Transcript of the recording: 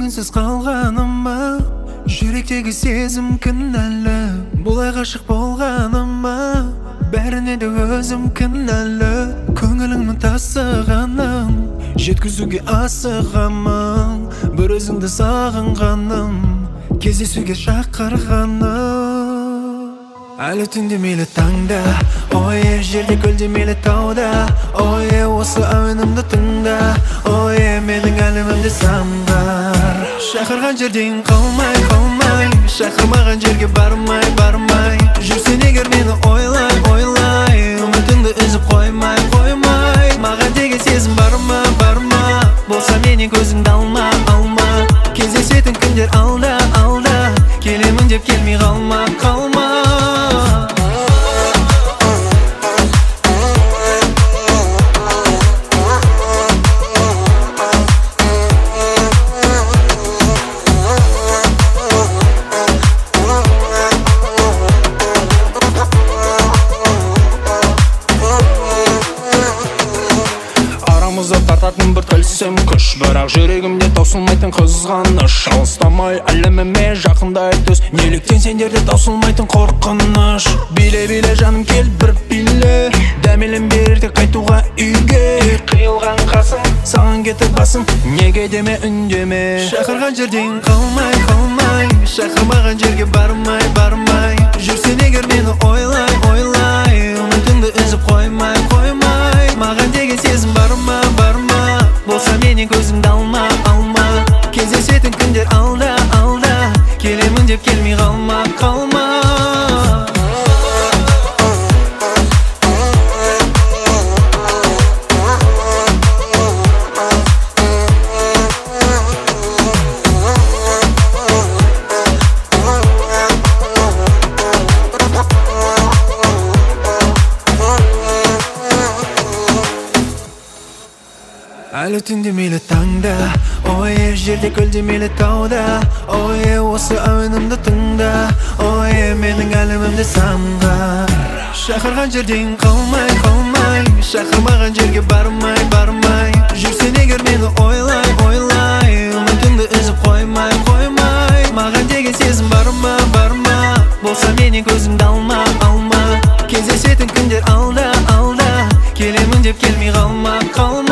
үнсіз қалғаныма, жүректегі сезім кінәлі. Бұлай ғашық болғаныма, бәріне де өзім кінәлі. Көңіліңнің тасығаным, жеткізуге асығамын. Бір өзіңді сағынғаным, кездесуге шақырғаным. Әлі түнде мейлі таңда, ойе, жерде көлде мейлі тауда, ойе, осы әуенімді тыңда, ойе, менің әлемімде самғар. Шақырған жерден қалмай, шақырмаған жерге бармай, жүрсен егер мені ойлай, үмітіңді үзіп қоймай, маған деген сезім барма, болса менен көзіңді алма, кездесетін күндер алда, келемін деп келмей қалма. Тартатын бір тілсем күш, бірақ жүрегімде таусылмайтын қызғаныш. Алыстамай әлеміме жақындай төс, неліктен сендерде таусылмайтын қорқыныш. Биле жаным кел бір биле, дәмелім берді қайтуға үйге. Қиылған қасым, саған кетіп басым, неге деме үндеме. Шақырған жерден қалмай, шақырмаған жерге бармай, жүрсен егер мені ойлай, үмітіңді үзіп қоймай, маған деген сезім барма, болса менен көзіңді алма, кездесетін күндер алда, келемін деп келмей қалма. Әлі түнде мейлі таңда, ойе, жерде көлде мейлі тауда, ойе, осы әуенімді тыңда, ойе, менің әлемімде самғар. Шақырған жерден қалмай, шақырмаған жерге бармай, жүрсен егер мені ойлай, үмітіңді үзіп қоймай, маған деген сезім барма, болса менен көзіңді алма, кездесетін күндер алда, келемін деп келмей қалма.